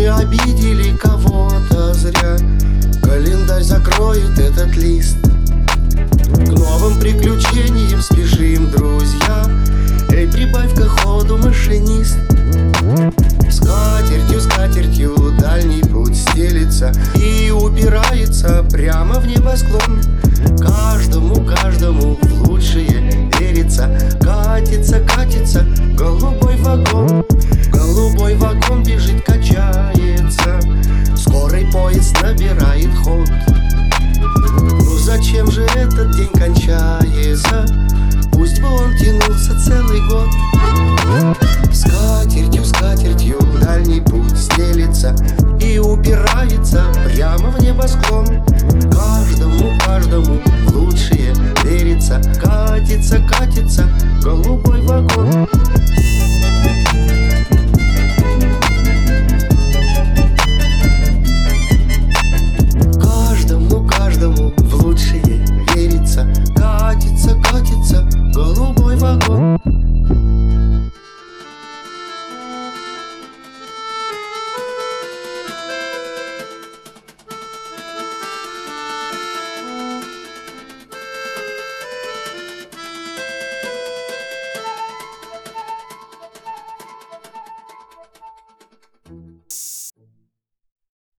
обидели кого-то зря. Календарь закроет этот лист. К новым приключениям спешим, друзья. Эй, прибавь-ка ходу, машинист. Скатертью дальний путь стелится и упирается прямо в небосклон. Каждому в лучшее верится. Катится голубой вагон. Голубой вагон бежит, качается. Скорый поезд набирает ход. Ну зачем же этот день кончается?